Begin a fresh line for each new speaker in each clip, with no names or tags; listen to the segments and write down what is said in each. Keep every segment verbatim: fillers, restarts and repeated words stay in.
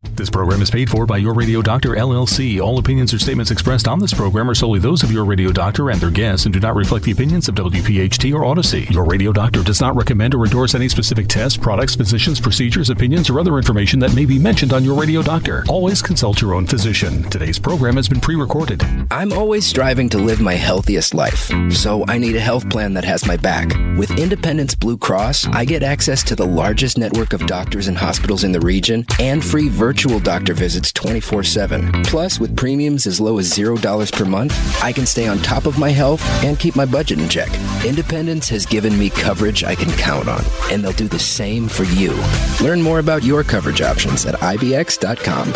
This program is paid for by Your Radio Doctor, L L C. All opinions or statements expressed on this program are solely those of Your Radio Doctor and their guests and do not reflect the opinions of W P H T or Odyssey. Your Radio Doctor does not recommend or endorse any specific tests, products, physicians, procedures, opinions, or other information that may be mentioned on Your Radio Doctor. Always consult your own physician. Today's program has been pre-recorded.
I'm always striving to live my healthiest life, so I need a health plan that has my back. With Independence Blue Cross, I get access to the largest network of doctors and hospitals in the region and free virtual doctor visits twenty-four seven. Plus, with premiums as low as zero dollars per month, I can stay on top of my health and keep my budget in check. Independence has given me coverage I can count on, and they'll do the same for you. Learn more about your coverage options at I B X dot com.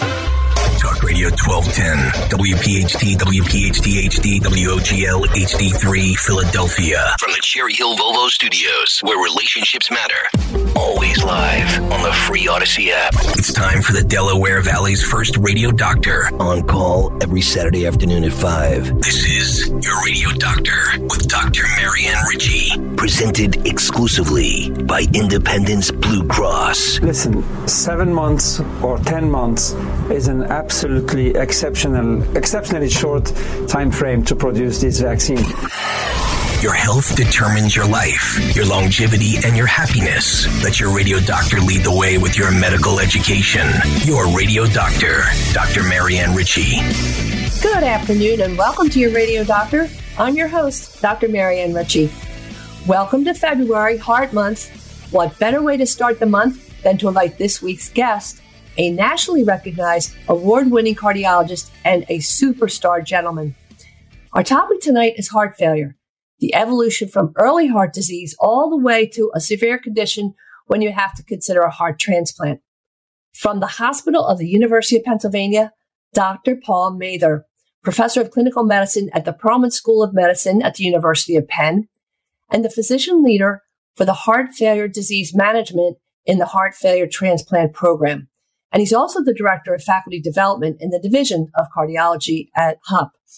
Talk Radio twelve ten, W P H T, W P H T H D, W O G L H D three, Philadelphia. From the Cherry Hill Volvo Studios, where relationships matter. Always live on the free Odyssey app. It's time for the Delaware Valley's first radio doctor. On call every Saturday afternoon at five. This is Your Radio Doctor with Doctor Marianne Ritchie. Presented exclusively by Independence Blue Cross.
Listen, seven months or ten months is an absolutely exceptional, exceptionally short time frame to produce this vaccine.
Your health determines your life, your longevity, and your happiness. Let your radio doctor lead the way with your medical education. Your radio doctor, Doctor Marianne Ritchie.
Good afternoon and welcome to Your Radio Doctor. I'm your host, Doctor Marianne Ritchie. Welcome to February, Heart Month. What better way to start the month than to invite this week's guest, a nationally recognized, award-winning cardiologist and a superstar gentleman. Our topic tonight is heart failure, the evolution from early heart disease all the way to a severe condition when you have to consider a heart transplant. From the Hospital of the University of Pennsylvania, Doctor Paul Mather, professor of clinical medicine at the Perelman School of Medicine at the University of Penn, and the physician leader for the heart failure disease management in the heart failure transplant program. And he's also the director of faculty development in the division of cardiology at H U P.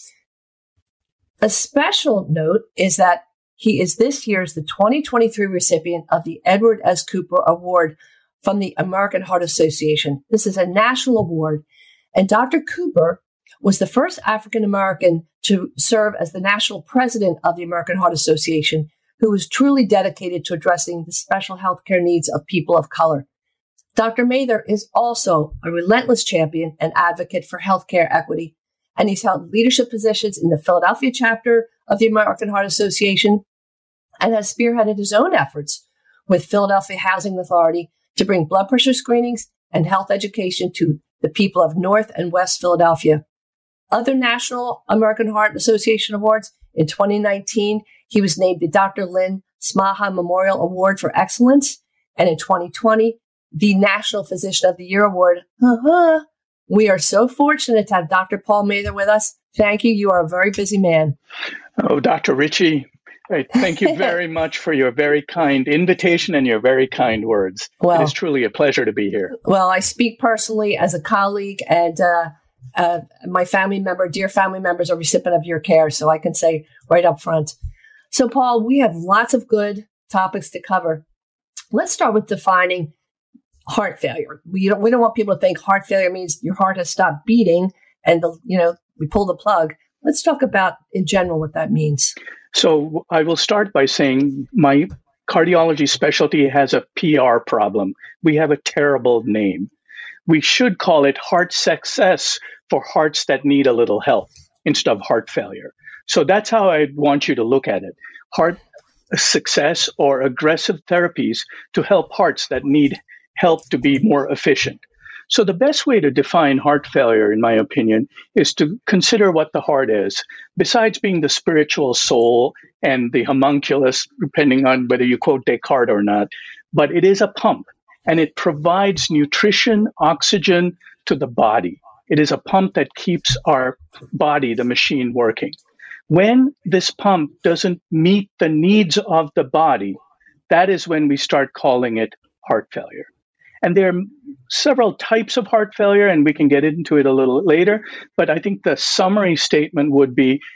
A special note is that he is this year's the twenty twenty-three recipient of the Edward S. Cooper Award from the American Heart Association. This is a national award, and Doctor Cooper was the first African American to serve as the national president of the American Heart Association, who was truly dedicated to addressing the special healthcare needs of people of color. Doctor Mather is also a relentless champion and advocate for healthcare equity, and he's held leadership positions in the Philadelphia chapter of the American Heart Association and has spearheaded his own efforts with Philadelphia Housing Authority to bring blood pressure screenings and health education to the people of North and West Philadelphia. Other National American Heart Association awards, in twenty nineteen, he was named the Doctor Lynn Smaha Memorial Award for Excellence, and in twenty twenty, the National Physician of the Year Award. Uh-huh. We are so fortunate to have Doctor Paul Mather with us. Thank you. You are a very busy man.
Oh, Doctor Ritchie, I thank you very much for your very kind invitation and your very kind words. Well, it is truly a pleasure to be here.
Well, I speak personally as a colleague, and uh, uh, my family member, dear family members, are recipient of your care, so I can say right up front. So, Paul, we have lots of good topics to cover. Let's start with defining heart failure. We don't we don't want people to think heart failure means your heart has stopped beating and the you know we pull the plug. Let's talk about in general what that means.
So I will start by saying my cardiology specialty has a P R problem. We have a terrible name. We should call it heart success for hearts that need a little help instead of heart failure. So that's how I want you to look at it. Heart success or aggressive therapies to help hearts that need help to be more efficient. So the best way to define heart failure, in my opinion, is to consider what the heart is. Besides being the spiritual soul and the homunculus, depending on whether you quote Descartes or not, but it is a pump, and it provides nutrition, oxygen to the body. It is a pump that keeps our body, the machine, working. When this pump doesn't meet the needs of the body, that is when we start calling it heart failure. And there are several types of heart failure, and we can get into it a little later. But I think the summary statement would be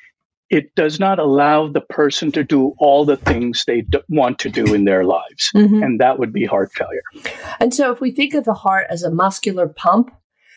it does not allow the person to do all the things they d- want to do in their lives. Mm-hmm. And that would be heart failure.
And so if we think of the heart as a muscular pump,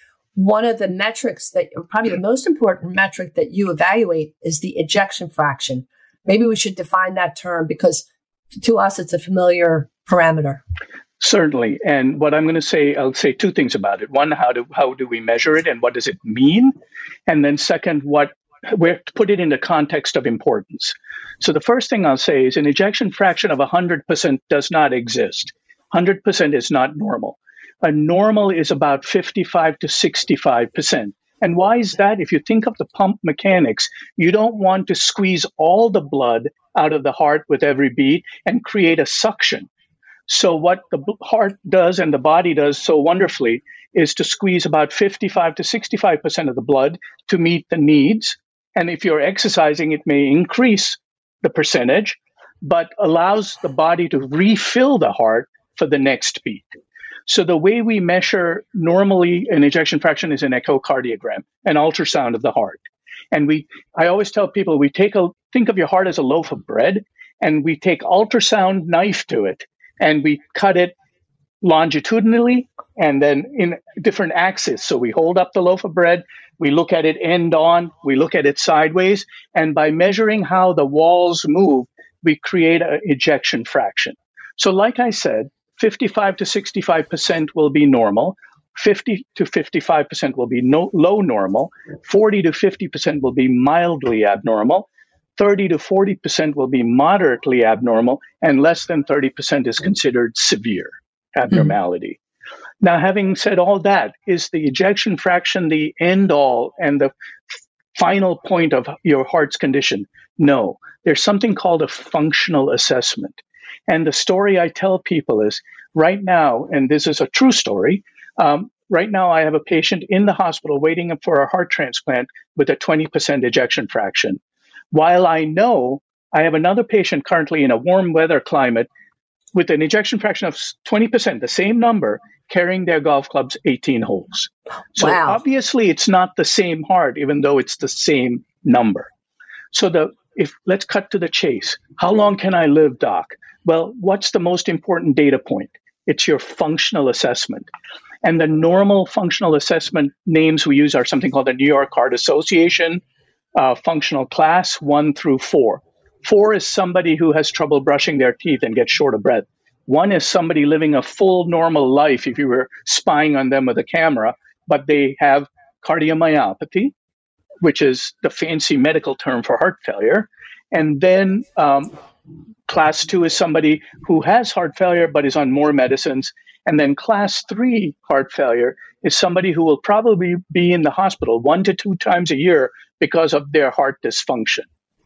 one of the metrics that probably the most important metric that you evaluate is the ejection fraction. Maybe we should define that term because to us, it's a familiar parameter.
Certainly. And what I'm going to say, I'll say two things about it. One, how do, how do we measure it and what does it mean? And then second, what we have to put it in the context of importance. So the first thing I'll say is an ejection fraction of one hundred percent does not exist. one hundred percent is not normal. A normal is about fifty-five to sixty-five percent. And why is that? If you think of the pump mechanics, you don't want to squeeze all the blood out of the heart with every beat and create a suction. So what the heart does and the body does so wonderfully is to squeeze about fifty-five to sixty-five percent of the blood to meet the needs. And if you're exercising, it may increase the percentage, but allows the body to refill the heart for the next beat. So the way we measure normally an ejection fraction is an echocardiogram, an ultrasound of the heart. And we, I always tell people, we take a, think of your heart as a loaf of bread, and we take ultrasound knife to it, and we cut it longitudinally and then in different axes. So we hold up the loaf of bread, we look at it end on, we look at it sideways, and by measuring how the walls move, we create an ejection fraction. So like I said, fifty-five to sixty-five percent will be normal, fifty to fifty-five percent will be no, low normal, forty to fifty percent will be mildly abnormal, thirty to forty percent will be moderately abnormal, and less than thirty percent is considered severe abnormality. Mm-hmm. Now, having said all that, is the ejection fraction the end all and the final point of your heart's condition? No. There's something called a functional assessment. And the story I tell people is right now, and this is a true story, um, right now I have a patient in the hospital waiting for a heart transplant with a twenty percent ejection fraction. While I know I have another patient currently in a warm weather climate with an ejection fraction of twenty percent, the same number, carrying their golf clubs eighteen holes. So
wow.
Obviously it's not the same heart, even though it's the same number. So the if let's cut to the chase. How long can I live, doc? Well, what's the most important data point? It's your functional assessment. And the normal functional assessment names we use are something called the New York Heart Association uh, functional class one through four. Four is somebody who has trouble brushing their teeth and gets short of breath. One is somebody living a full normal life if you were spying on them with a camera, but they have cardiomyopathy, which is the fancy medical term for heart failure. And then um, class two is somebody who has heart failure but is on more medicines. And then class three heart failure is somebody who will probably be in the hospital one to two times a year because of their heart dysfunction.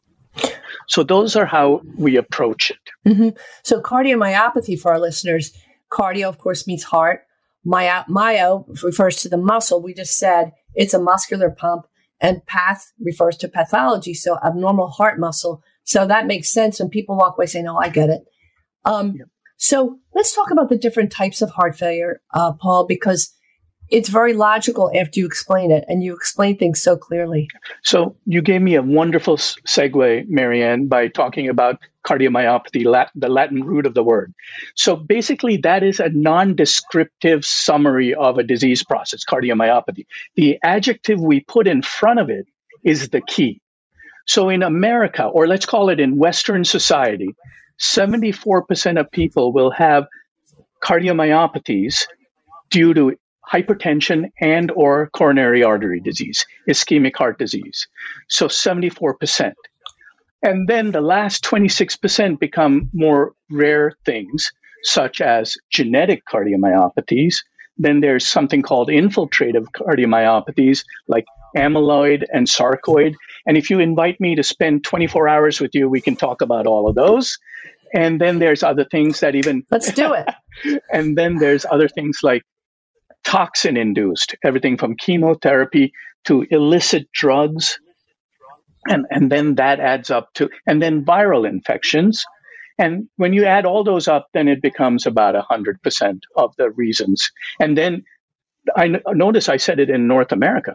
So those are how we approach it.
Mm-hmm. So cardiomyopathy for our listeners, cardio, of course, means heart. Myo, myo refers to the muscle. We just said it's a muscular pump, and path refers to pathology, so abnormal heart muscle. So that makes sense when people walk away saying, oh, I get it. Um, yep. So let's talk about the different types of heart failure, uh, Paul, because it's very logical after you explain it, and you explain things so clearly. So
you gave me a wonderful segue, Marianne, by talking about cardiomyopathy, Lat- the Latin root of the word. So basically, that is a non-descriptive summary of a disease process, cardiomyopathy. The adjective we put in front of it is the key. So in America, or let's call it in Western society, seventy-four percent of people will have cardiomyopathies due to hypertension and or coronary artery disease, ischemic heart disease. So seventy-four percent. And then the last twenty-six percent become more rare things, such as genetic cardiomyopathies. Then there's something called infiltrative cardiomyopathies, like amyloid and sarcoid. And if you invite me to spend twenty-four hours with you, we can talk about all of those. And then there's other things that even...
Let's do it.
And then there's other things like toxin-induced, everything from chemotherapy to illicit drugs. And, and then that adds up to, and then viral infections. And when you add all those up, then it becomes about one hundred percent of the reasons. And then I n- notice I said it in North America.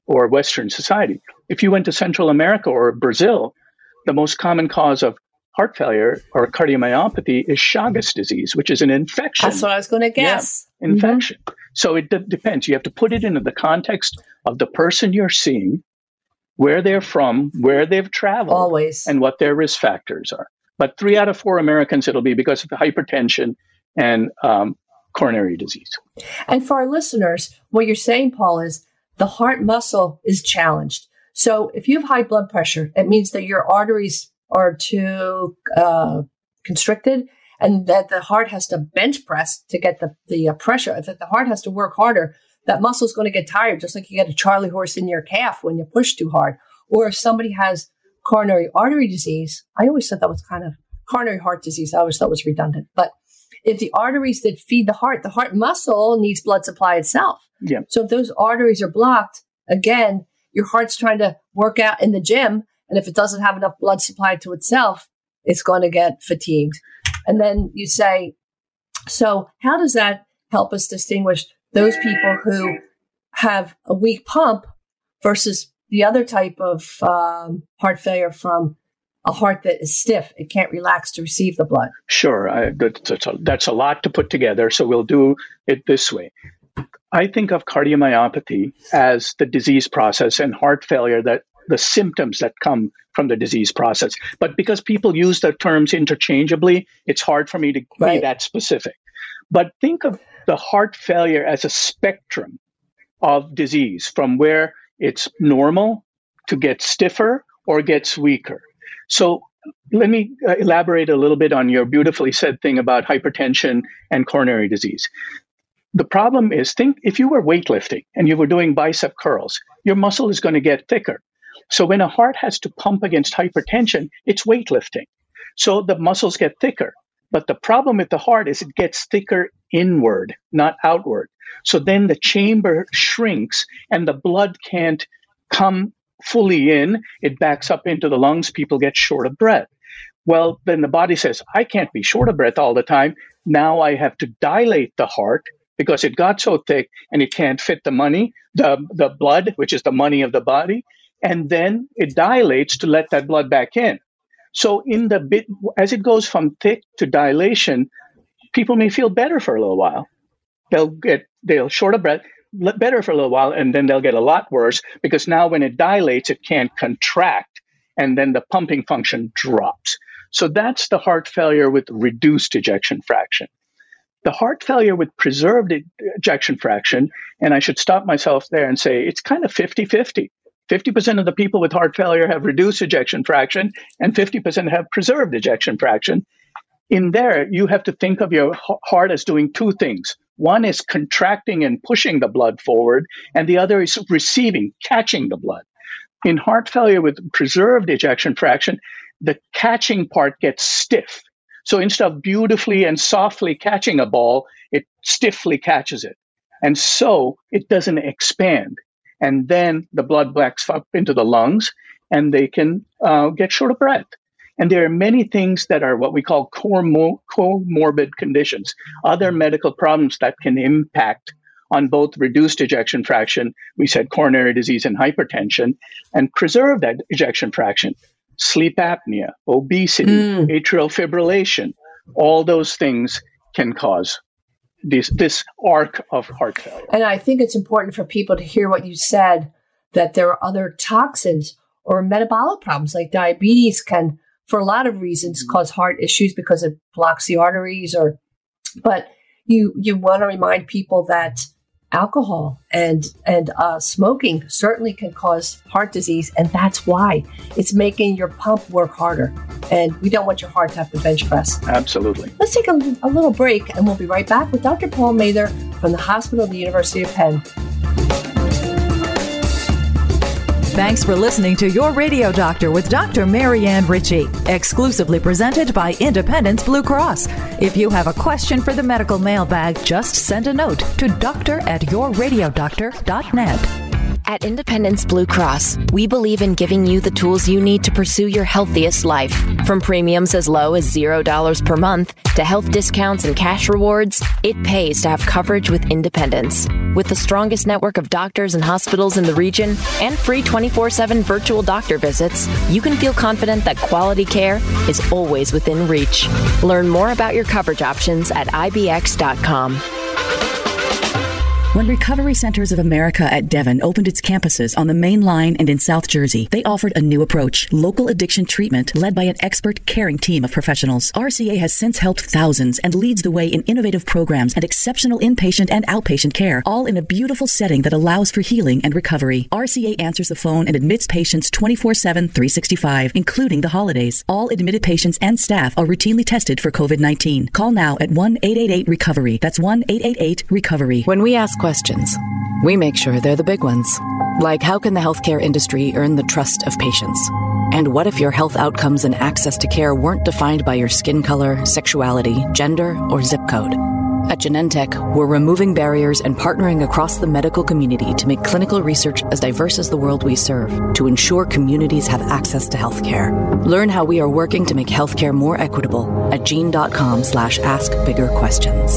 or Western society. If you went to Central America or Brazil, the most common cause of heart failure or cardiomyopathy is Chagas disease, which is an infection.
That's what I was going to guess.
Yeah, infection. Mm-hmm. So it d- depends. You have to put it into the context of the person you're seeing, where they're from, where they've traveled,
always,
and what their risk factors are. But three out of four Americans, it'll be because of the hypertension and um, coronary disease.
And for our listeners, what you're saying, Paul, is the heart muscle is challenged. So if you have high blood pressure, it means that your arteries are too uh, constricted and that the heart has to bench press to get the, the uh, pressure, that the heart has to work harder. That muscle is going to get tired, just like you get a Charlie horse in your calf when you push too hard. Or if somebody has coronary artery disease, I always thought that was kind of coronary heart disease. I always thought was redundant. But if the arteries that feed the heart, the heart muscle needs blood supply itself.
Yeah.
So if those arteries are blocked, again, your heart's trying to work out in the gym. And if it doesn't have enough blood supply to itself, it's going to get fatigued. And then you say, so how does that help us distinguish those people who have a weak pump versus the other type of um, heart failure from a heart that is stiff? It can't relax to receive the blood.
Sure. I, that's, a, that's a lot to put together. So we'll do it this way. I think of cardiomyopathy as the disease process and heart failure, that the symptoms that come from the disease process. But because people use the terms interchangeably, it's hard for me to
right.
be that specific. But think of the heart failure as a spectrum of disease, from where it's normal to get stiffer or gets weaker. So let me uh, elaborate a little bit on your beautifully said thing about hypertension and coronary disease. The problem is, think if you were weightlifting and you were doing bicep curls, your muscle is going to get thicker. So when a heart has to pump against hypertension, it's weightlifting. So the muscles get thicker. But the problem with the heart is it gets thicker inward, not outward. So then the chamber shrinks and the blood can't come fully in. It backs up into the lungs. People get short of breath. Well, then the body says, I can't be short of breath all the time. Now I have to dilate the heart because it got so thick and it can't fit the money, the, the blood, which is the money of the body. And then it dilates to let that blood back in. So in the bit, as it goes from thick to dilation, people may feel better for a little while. They'll get, they'll short of breath, better for a little while, and then they'll get a lot worse because now when it dilates, it can't contract, and then the pumping function drops. So that's the heart failure with reduced ejection fraction. The heart failure with preserved ejection fraction, and I should stop myself there and say it's kind of fifty-fifty. fifty percent of the people with heart failure have reduced ejection fraction and fifty percent have preserved ejection fraction. In there, you have to think of your heart as doing two things. One is contracting and pushing the blood forward, and the other is receiving, catching the blood. In heart failure with preserved ejection fraction, the catching part gets stiff. So instead of beautifully and softly catching a ball, it stiffly catches it. And so it doesn't expand. And then the blood backs up into the lungs, and they can uh, get short of breath. And there are many things that are what we call comor- comorbid conditions, other medical problems that can impact on both reduced ejection fraction, we said coronary disease and hypertension, and preserved ejection fraction, sleep apnea, obesity, mm. atrial fibrillation. All those things can cause This, this arc of heart failure.
And I think it's important for people to hear what you said, that there are other toxins or metabolic problems like diabetes can, for a lot of reasons, cause heart issues because it blocks the arteries. Or, but you you want to remind people that alcohol and and uh, smoking certainly can cause heart disease, and that's why it's making your pump work harder. And we don't want your heart to have to bench press.
Absolutely.
Let's take a, a little break, and we'll be right back with Doctor Paul Mather from the Hospital of the University of Penn.
Thanks for listening to Your Radio Doctor with Doctor Marianne Ritchie, exclusively presented by Independence Blue Cross. If you have a question for the medical mailbag, just send a note to doctor at your radio doctor dot net.
At Independence Blue Cross, we believe in giving you the tools you need to pursue your healthiest life. From premiums as low as zero dollars per month to health discounts and cash rewards, it pays to have coverage with Independence. With the strongest network of doctors and hospitals in the region and free twenty-four seven virtual doctor visits, you can feel confident that quality care is always within reach. Learn more about your coverage options at I B X dot com.
When Recovery Centers of America at Devon opened its campuses on the Main Line and in South Jersey, they offered a new approach, local addiction treatment led by an expert, caring team of professionals. R C A has since helped thousands and leads the way in innovative programs and exceptional inpatient and outpatient care, all in a beautiful setting that allows for healing and recovery. R C A answers the phone and admits patients twenty-four seven, three sixty-five, including the holidays. All admitted patients and staff are routinely tested for COVID nineteen. Call now at one eight eight eight recovery. That's one eight eight eight recovery.
When we ask questions, we make sure they're the big ones. Like, how can the healthcare industry earn the trust of patients? And what if your health outcomes and access to care weren't defined by your skin color, sexuality, gender, or zip code? At Genentech, we're removing barriers and partnering across the medical community to make clinical research as diverse as the world we serve, to ensure communities have access to healthcare. Learn how we are working to make healthcare more equitable at gene.com slash ask bigger questions.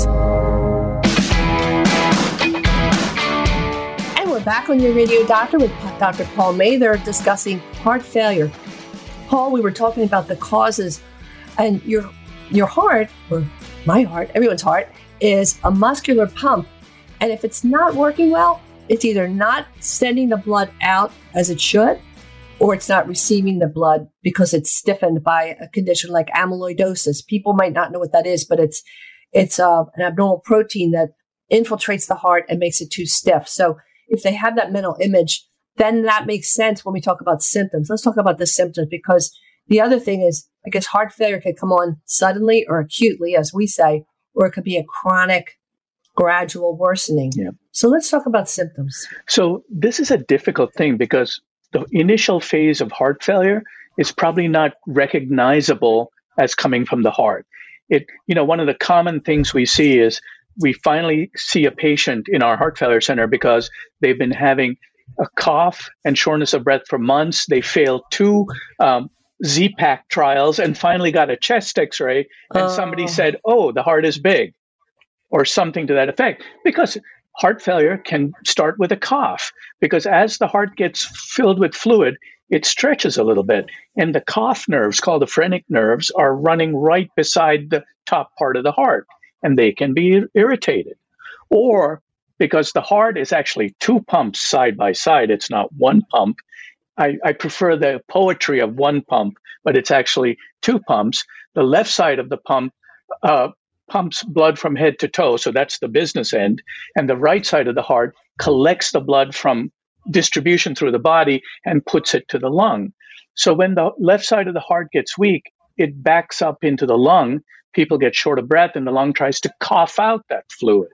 Back on your radio doctor with Doctor Paul Mather discussing heart failure. Paul, we were talking about the causes, and your your heart, or my heart, everyone's heart, is a muscular pump. And if it's not working well, it's either not sending the blood out as it should, or it's not receiving the blood because it's stiffened by a condition like amyloidosis. People might not know what that is, but it's it's uh, an abnormal protein that infiltrates the heart and makes it too stiff. So if they have that mental image, then that makes sense when we talk about symptoms. Let's talk about the symptoms, because the other thing is, I guess heart failure can come on suddenly or acutely, as we say, or it could be a chronic, gradual worsening.
Yeah.
So let's talk about symptoms.
So this is a difficult thing because the initial phase of heart failure is probably not recognizable as coming from the heart. It, you know, one of the common things we see is we finally see a patient in our heart failure center because they've been having a cough and shortness of breath for months. They failed two um, Z-Pak trials and finally got a chest x-ray. And oh. somebody said, oh, the heart is big, or something to that effect. Because heart failure can start with a cough, because as the heart gets filled with fluid, it stretches a little bit. And the cough nerves, called the phrenic nerves, are running right beside the top part of the heart, and they can be irritated. Or because the heart is actually two pumps side by side, it's not one pump. I, I prefer the poetry of one pump, but it's actually two pumps. The left side of the pump uh, pumps blood from head to toe, so that's the business end. And the right side of the heart collects the blood from distribution through the body and puts it to the lung. So when the left side of the heart gets weak, it backs up into the lung. People get short of breath, and the lung tries to cough out that fluid.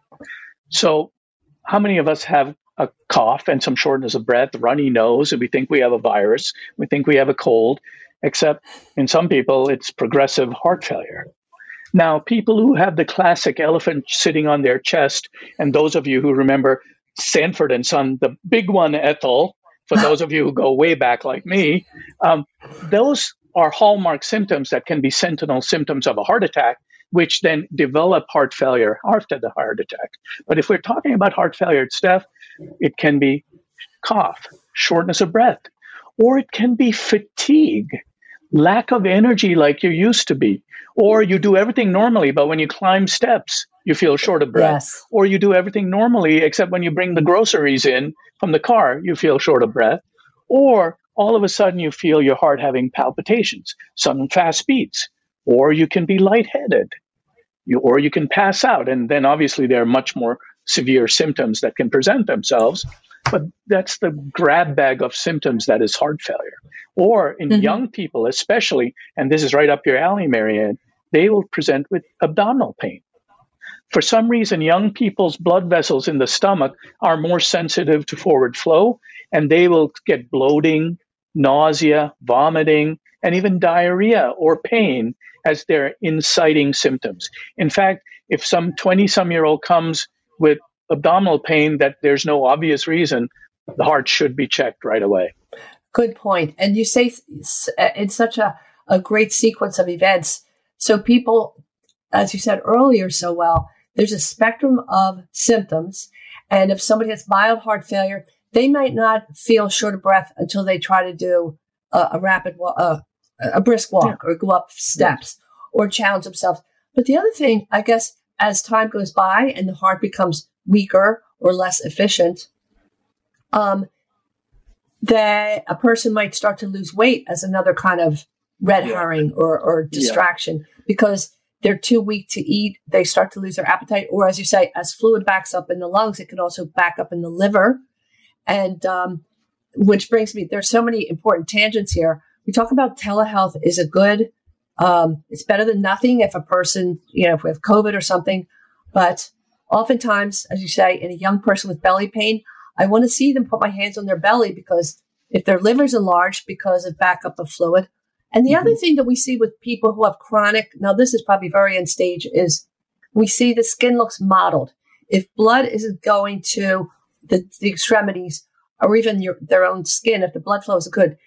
So how many of us have a cough and some shortness of breath, runny nose, and we think we have a virus, we think we have a cold, except in some people, it's progressive heart failure. Now, people who have the classic elephant sitting on their chest, and those of you who remember Sanford and Son, the big one, Ethel, for those of you who go way back like me, um, those are hallmark symptoms that can be sentinel symptoms of a heart attack, which then develop heart failure after the heart attack. But if we're talking about heart failure itself, it can be cough, shortness of breath, or it can be fatigue, lack of energy like you used to be, or you do everything normally, but when you climb steps, you feel short of breath, yes. Or you do everything normally, except when you bring the groceries in from the car, you feel short of breath, or all of a sudden you feel your heart having palpitations, sudden fast beats, or you can be lightheaded, you, or you can pass out. And then obviously there are much more severe symptoms that can present themselves, but that's the grab bag of symptoms that is heart failure. Or in mm-hmm. young people especially, and this is right up your alley, Marianne, they will present with abdominal pain. For some reason, young people's blood vessels in the stomach are more sensitive to forward flow, and they will get bloating, nausea, vomiting, and even diarrhea or pain as their inciting symptoms. In fact, if some twenty-some-year-old comes with abdominal pain that there's no obvious reason, the heart should be checked right away.
Good point. And you say in such a, a great sequence of events. So people, as you said earlier so well, there's a spectrum of symptoms. And if somebody has mild heart failure, they might not feel short of breath until they try to do a, a rapid, uh, a brisk walk yeah. or go up steps yes. or challenge themselves. But the other thing, I guess, as time goes by and the heart becomes weaker or less efficient, um, that a person might start to lose weight as another kind of red yeah. herring or, or distraction yeah. because they're too weak to eat. They start to lose their appetite. Or as you say, as fluid backs up in the lungs, it can also back up in the liver. And um, which brings me, there's so many important tangents here. We talk about telehealth is a good, um, it's better than nothing if a person, you know, if we have COVID or something. But oftentimes, as you say, in a young person with belly pain, I want to see them put my hands on their belly because if their liver's enlarged because of backup of fluid. And the mm-hmm. other thing that we see with people who have chronic, now this is probably very end stage, is we see the skin looks mottled. If blood isn't going to the, the extremities or even your, their own skin, if the blood flow isn't good,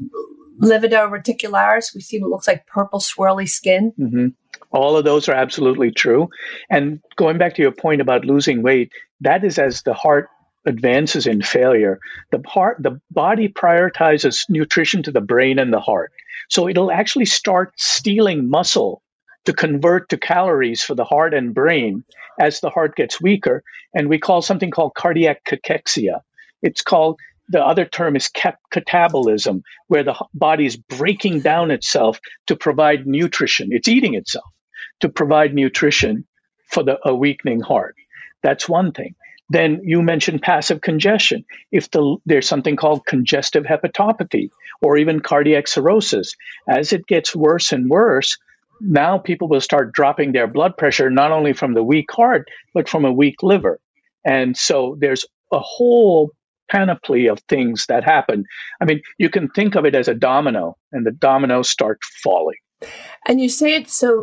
livedo reticularis, we see what looks like purple swirly skin.
Mm-hmm. All of those are absolutely true. And going back to your point about losing weight, that is as the heart advances in failure. The heart, the body prioritizes nutrition to the brain and the heart. So it'll actually start stealing muscle to convert to calories for the heart and brain as the heart gets weaker. And we call something called cardiac cachexia. It's called, the other term is catabolism, where the body is breaking down itself to provide nutrition. It's eating itself to provide nutrition for the a weakening heart. That's one thing. Then you mentioned passive congestion. If the, there's something called congestive hepatopathy or even cardiac cirrhosis, as it gets worse and worse, now people will start dropping their blood pressure, not only from the weak heart, but from a weak liver. And so there's a whole panoply of things that happen. I mean, you can think of it as a domino, and the dominoes start falling.
And you say it so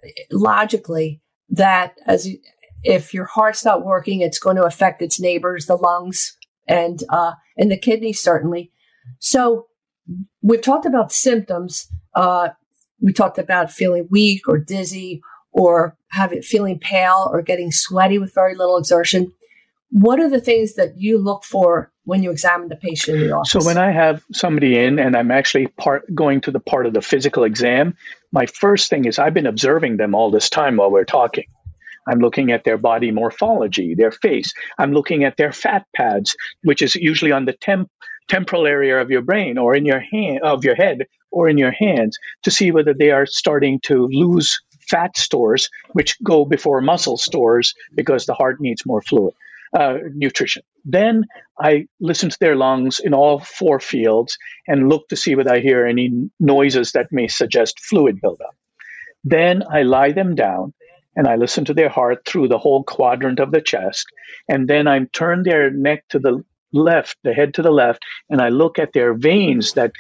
logically that as you, if your heart's not working, it's going to affect its neighbors, the lungs, and uh, and the kidneys, certainly. So we've talked about symptoms. Uh, we talked about feeling weak or dizzy or having feeling pale or getting sweaty with very little exertion. What are the things that you look for when you examine the patient in the office?
So when I have somebody in and I'm actually part going to the part of the physical exam, my first thing is I've been observing them all this time while we're talking. I'm looking at their body morphology, their face. I'm looking at their fat pads, which is usually on the temp- temporal area of your brain or in your hand, of your head or in your hands, to see whether they are starting to lose fat stores, which go before muscle stores because the heart needs more fluid, uh, nutrition. Then I listen to their lungs in all four fields and look to see whether I hear any noises that may suggest fluid buildup. Then I lie them down and I listen to their heart through the whole quadrant of the chest. And then I turn their neck to the left, the head to the left, and I look at their veins that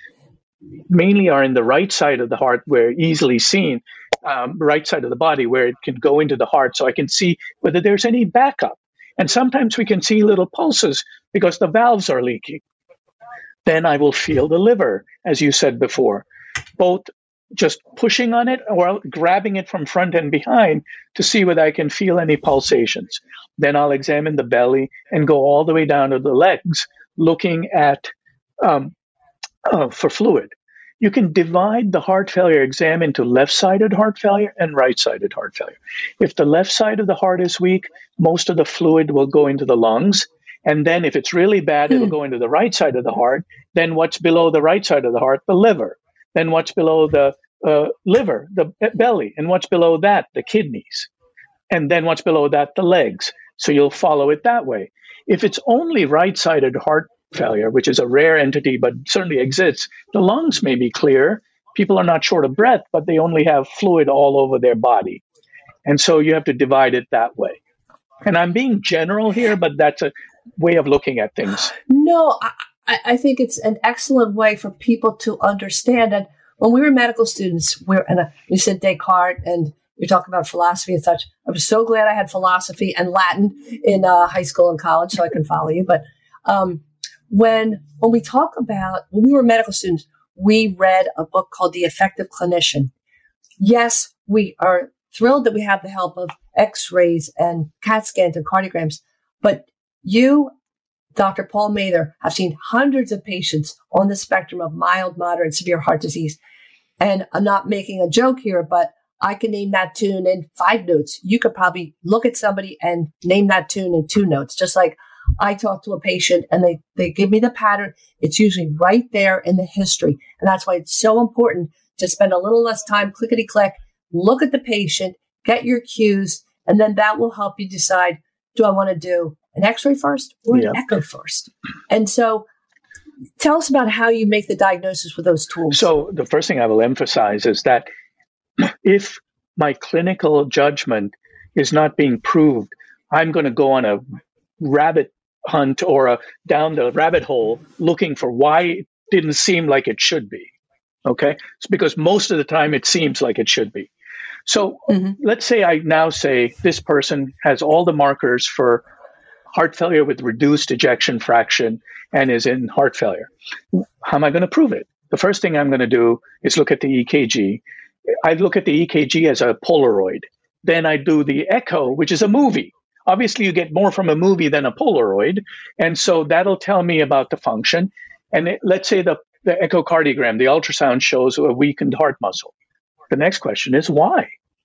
mainly are in the right side of the heart, where easily seen, um, right side of the body, where it can go into the heart. So I can see whether there's any backup. And sometimes we can see little pulses because the valves are leaking. Then I will feel the liver, as you said before, both just pushing on it or grabbing it from front and behind to see whether I can feel any pulsations. Then I'll examine the belly and go all the way down to the legs, looking at um, uh, for fluid. You can divide the heart failure exam into left-sided heart failure and right-sided heart failure. If the left side of the heart is weak, most of the fluid will go into the lungs. And then if it's really bad, hmm. it'll go into the right side of the heart. Then what's below the right side of the heart? The liver. Then what's below the uh, liver, the belly, and what's below that, the kidneys, and then what's below that, the legs. So you'll follow it that way. If it's only right-sided heart failure, which is a rare entity but certainly exists, the lungs may be clear. People are not short of breath, but they only have fluid all over their body. And so you have to divide it that way. And I'm being general here, but that's a way of looking at things.
No, I- I think it's an excellent way for people to understand. And when we were medical students, we're, and you said Descartes and you're talking about philosophy and such. I was so glad I had philosophy and Latin in uh, high school and college so I can follow you. But um, when when we talk about, when we were medical students, we read a book called The Effective Clinician. Yes, we are thrilled that we have the help of x-rays and CAT scans and cardiograms, but you, Doctor Paul Mather, have seen hundreds of patients on the spectrum of mild, moderate, severe heart disease. And I'm not making a joke here, but I can name that tune in five notes. You could probably look at somebody and name that tune in two notes, just like I talk to a patient and they, they give me the pattern. It's usually right there in the history. And that's why it's so important to spend a little less time clickety-click, look at the patient, get your cues, and then that will help you decide, do I want to do an x-ray first or an yeah. echo first? And so tell us about how you make the diagnosis with those tools.
So the first thing I will emphasize is that if my clinical judgment is not being proved, I'm going to go on a rabbit hunt or a, down the rabbit hole looking for why it didn't seem like it should be. Okay? It's because most of the time it seems like it should be. So mm-hmm. let's say I now say this person has all the markers for heart failure with reduced ejection fraction and is in heart failure. How am I going to prove it? The first thing I'm going to do is look at the E K G. I look at the E K G as a Polaroid. Then I do the echo, which is a movie. Obviously, you get more from a movie than a Polaroid. And so that'll tell me about the function. And it, let's say the, the echocardiogram, the ultrasound shows a weakened heart muscle. The next question is why?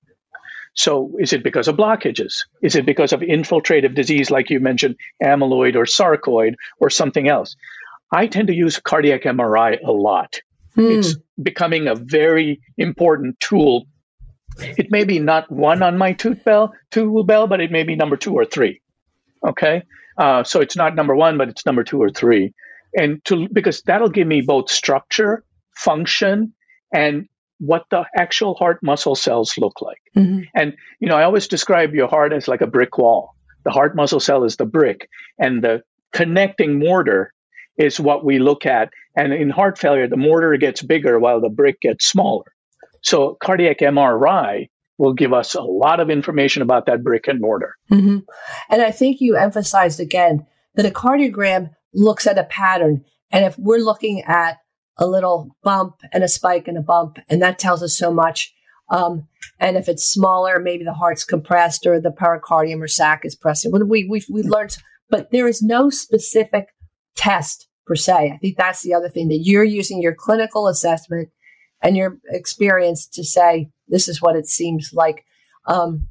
So is it because of blockages? Is it because of infiltrative disease, like you mentioned, amyloid or sarcoid or something else? I tend to use cardiac M R I a lot. Mm. It's becoming a very important tool. It may be not one on my tool bell, tool bell, but it may be number two or three. Okay, uh, so it's not number one, but it's number two or three, and to because that'll give me both structure, function, and what the actual heart muscle cells look like. Mm-hmm. And you know, I always describe your heart as like a brick wall. The heart muscle cell is the brick, and the connecting mortar is what we look at. And in heart failure, the mortar gets bigger while the brick gets smaller. So cardiac M R I will give us a lot of information about that brick and mortar.
Mm-hmm. And I think you emphasized again that a cardiogram looks at a pattern. And if we're looking at a little bump and a spike and a bump, and that tells us so much. Um, and if it's smaller, maybe the heart's compressed or the pericardium or sac is pressing. We, we, we learned, but there is no specific test per se. I think that's the other thing, that you're using your clinical assessment and your experience to say, this is what it seems like. Um,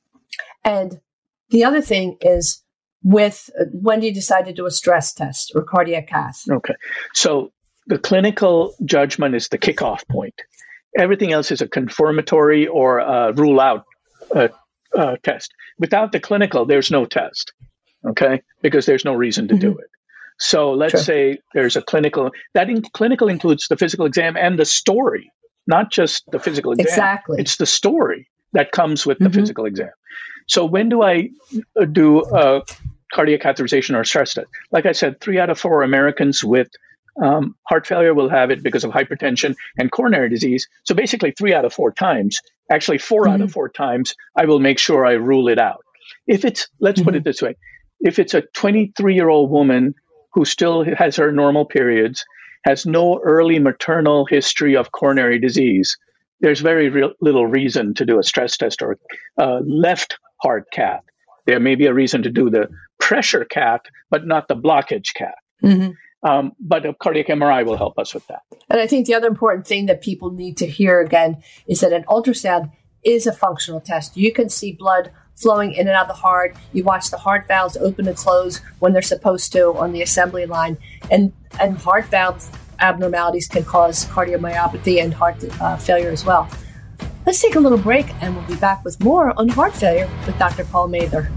and the other thing is with, uh, when do you decide to do a stress test or cardiac cath?
Okay. So the clinical judgment is the kickoff point. Everything else is a confirmatory or a rule out uh, uh, test. Without the clinical, there's no test. Okay. Because there's no reason to mm-hmm. do it. So let's sure. say there's a clinical, that in, clinical includes the physical exam and the story, not just the physical exam.
Exactly.
It's the story that comes with the mm-hmm. physical exam. So when do I do a cardiac catheterization or stress test? Like I said, three out of four Americans with um, heart failure will have it because of hypertension and coronary disease. So basically three out of four times, actually four mm-hmm. out of four times, I will make sure I rule it out. If it's, let's mm-hmm. put it this way, if it's a twenty-three-year-old woman who still has her normal periods, has no early maternal history of coronary disease, there's very real, little reason to do a stress test or a left heart cath. There may be a reason to do the pressure cath, but not the blockage cath. Mm-hmm. Um, but a cardiac M R I will help us with that.
And I think the other important thing that people need to hear again is that an ultrasound is a functional test. You can see blood flowing in and out of the heart. You watch the heart valves open and close when they're supposed to on the assembly line. And, and heart valve abnormalities can cause cardiomyopathy and heart uh, failure as well. Let's take a little break and we'll be back with more on heart failure with Doctor Paul Mather.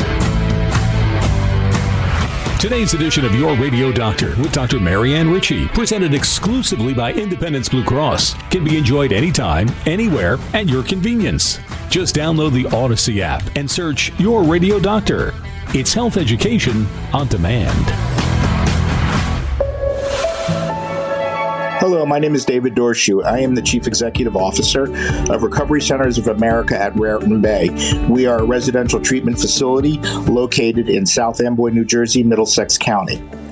Today's edition of Your Radio Doctor with Doctor Marianne Ritchie, presented exclusively by Independence Blue Cross, can be enjoyed anytime, anywhere, at your convenience. Just download the Odyssey app and search Your Radio Doctor. It's health education on demand.
Hello, my name is David Dorshu. I am the Chief Executive Officer of Recovery Centers of America at Raritan Bay. We are a residential treatment facility located in South Amboy, New Jersey, Middlesex County.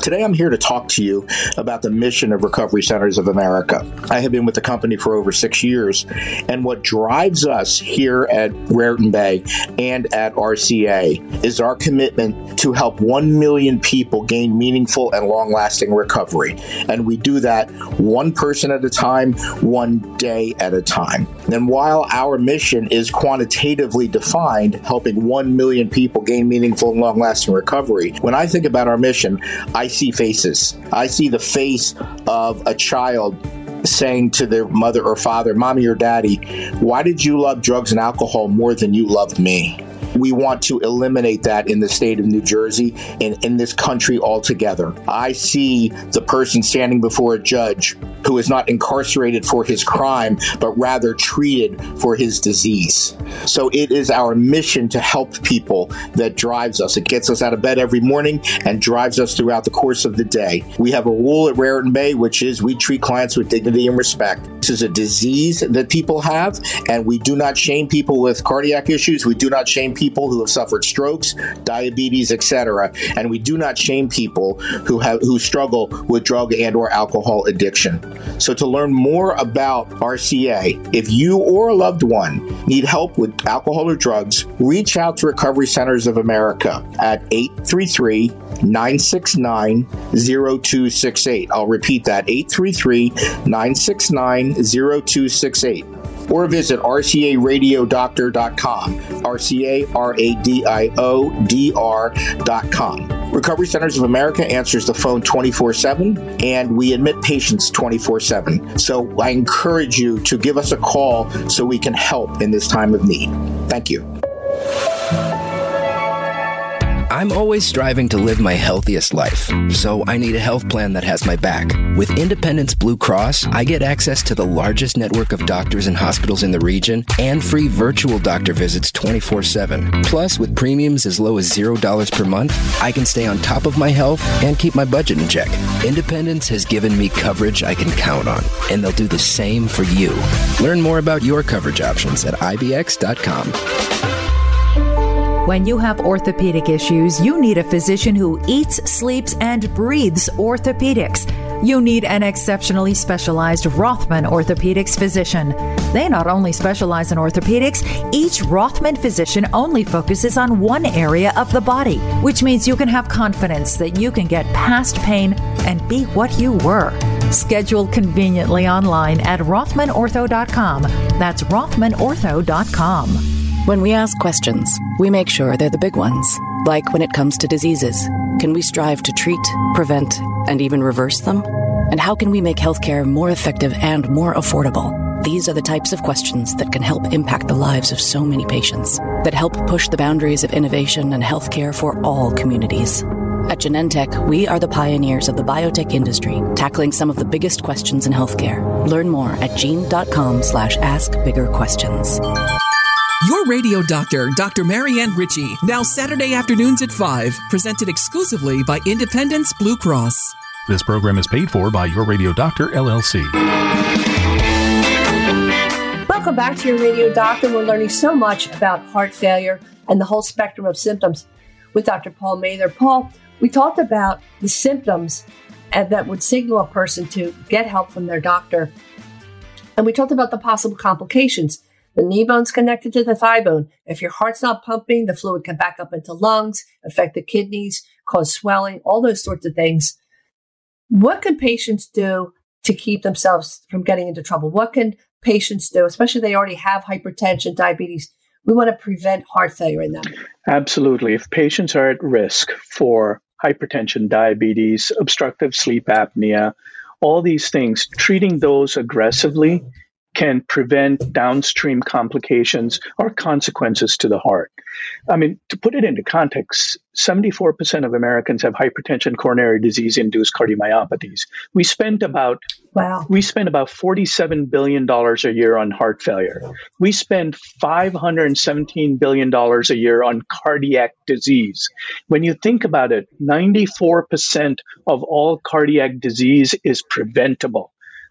Today I'm here to talk to you about the mission of Recovery Centers of America. I have been with the company for over six years, and what drives us here at Raritan Bay and at R C A is our commitment to help one million people gain meaningful and long-lasting recovery. And we do that one person at a time, one day at a time. And while our mission is quantitatively defined, helping one million people gain meaningful and long-lasting recovery, when I think about our mission, I see faces. I see the face of a child saying to their mother or father, "Mommy or Daddy, why did you love drugs and alcohol more than you loved me?" We want to eliminate that in the state of New Jersey and in this country altogether. I see the person standing before a judge who is not incarcerated for his crime, but rather treated for his disease. So it is our mission to help people that drives us. It gets us out of bed every morning and drives us throughout the course of the day. We have a rule at Raritan Bay, which is we treat clients with dignity and respect. This is a disease that people have, and we do not shame people with cardiac issues. We do not shame people who have suffered strokes, diabetes, et cetera. And we do not shame people who have who struggle with drug and or alcohol addiction. So to learn more about R C A, if you or a loved one need help with alcohol or drugs, reach out to Recovery Centers of America at eight three three, nine six nine, zero two six eight. I'll repeat that, eight three three, nine six nine, zero two six eight. Or visit R C A radio doctor dot com, R C A R A D I O D R dot com. Recovery Centers of America answers the phone twenty-four seven, and we admit patients twenty-four seven. So I encourage you to give us a call so we can help in this time of need. Thank you.
I'm always striving to live my healthiest life, so I need a health plan that has my back. With Independence Blue Cross, I get access to the largest network of doctors and hospitals in the region and free virtual doctor visits twenty-four seven. Plus, with premiums as low as zero dollars per month, I can stay on top of my health and keep my budget in check. Independence has given me coverage I can count on, and they'll do the same for you. Learn more about your coverage options at I B X dot com.
When you have orthopedic issues, you need a physician who eats, sleeps, and breathes orthopedics. You need an exceptionally specialized Rothman Orthopedics physician. They not only specialize in orthopedics, each Rothman physician only focuses on one area of the body, which means you can have confidence that you can get past pain and be what you were. Scheduled conveniently online at Rothman Ortho dot com. That's Rothman Ortho dot com.
When we ask questions, we make sure they're the big ones. Like when it comes to diseases, can we strive to treat, prevent, and even reverse them? And how can we make healthcare more effective and more affordable? These are the types of questions that can help impact the lives of so many patients, that help push the boundaries of innovation and healthcare for all communities. At Genentech, we are the pioneers of the biotech industry, tackling some of the biggest questions in healthcare. Learn more at gene.com slash ask bigger questions.
Your radio doctor, Doctor Marianne Ritchie, now Saturday afternoons at five, presented exclusively by Independence Blue Cross.
This program is paid for by Your Radio Doctor, L L C.
Welcome back to Your Radio Doctor. We're learning so much about heart failure and the whole spectrum of symptoms with Doctor Paul Mather. Paul, we talked about the symptoms that would signal a person to get help from their doctor. And we talked about the possible complications. The knee bone's connected to the thigh bone. If your heart's not pumping, the fluid can back up into lungs, affect the kidneys, cause swelling, all those sorts of things. What can patients do to keep themselves from getting into trouble? What can patients do, especially if they already have hypertension, diabetes? We want to prevent heart failure in them.
Absolutely. If patients are at risk for hypertension, diabetes, obstructive sleep apnea, all these things, treating those aggressively can prevent downstream complications or consequences to the heart. I mean, to put it into context, seventy-four percent of Americans have hypertension, coronary disease-induced cardiomyopathies. We spend about
wow.
we spend about forty-seven billion dollars a year on heart failure. We spend five hundred seventeen billion dollars a year on cardiac disease. When you think about it, ninety-four percent of all cardiac disease is preventable.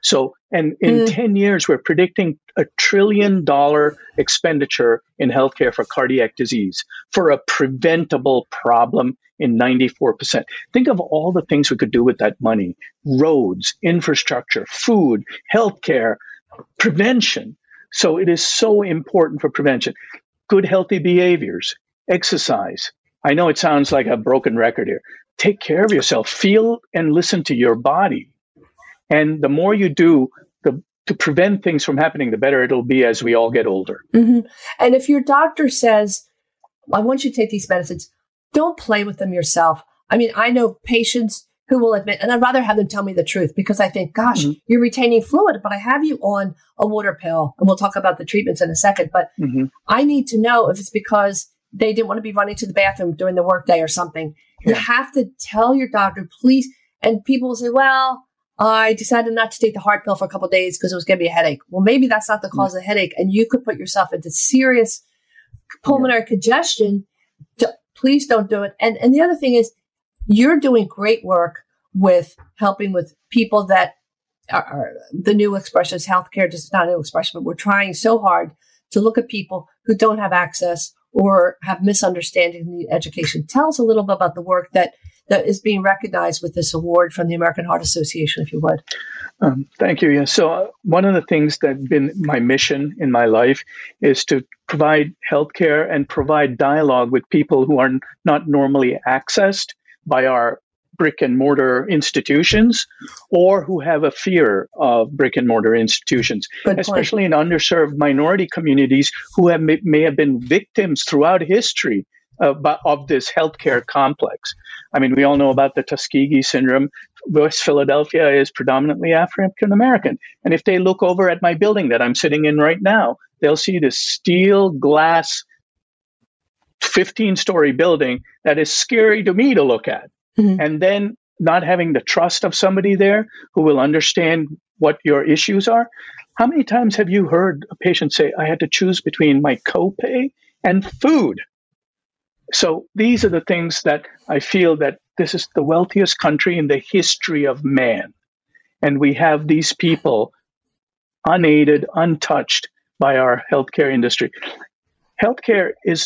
So, and in mm. ten years, we're predicting a trillion dollar expenditure in healthcare for cardiac disease for a preventable problem in ninety-four percent. Think of all the things we could do with that money: roads, infrastructure, food, healthcare, prevention. So it is so important for prevention. Good, healthy behaviors, exercise. I know it sounds like a broken record here. Take care of yourself. Feel and listen to your body. And the more you do the, to prevent things from happening, the better it'll be as we all get older.
Mm-hmm. And if your doctor says, I want you to take these medicines, don't play with them yourself. I mean, I know patients who will admit, and I'd rather have them tell me the truth, because I think, gosh, mm-hmm. you're retaining fluid, but I have you on a water pill. And we'll talk about the treatments in a second. But mm-hmm. I need to know if it's because they didn't want to be running to the bathroom during the workday or something. Yeah. You have to tell your doctor, please. And people will say, well, I decided not to take the heart pill for a couple of days because it was going to be a headache. Well, maybe that's not the cause mm-hmm. of the headache. And you could put yourself into serious pulmonary yeah. congestion. To, please don't do it. And, and the other thing is, you're doing great work with helping with people that are, are the new expression is healthcare, just not a new expression, but we're trying so hard to look at people who don't have access or have misunderstanding in the education. Tell us a little bit about the work that, that is being recognized with this award from the American Heart Association, if you would.
Um, thank you. Yeah. So uh, one of the things that's been my mission in my life is to provide healthcare and provide dialogue with people who are n- not normally accessed by our brick and mortar institutions, or who have a fear of brick and mortar institutions, Good especially point. in underserved minority communities who have may, may have been victims throughout history of, of this healthcare complex. I mean, we all know about the Tuskegee syndrome. West Philadelphia is predominantly African American. And if they look over at my building that I'm sitting in right now, they'll see this steel glass fifteen-story building that is scary to me to look at. Mm-hmm. And then not having the trust of somebody there who will understand what your issues are. How many times have you heard a patient say, I had to choose between my copay and food? So these are the things that I feel that this is the wealthiest country in the history of man. And we have these people unaided, untouched by our healthcare industry. Healthcare is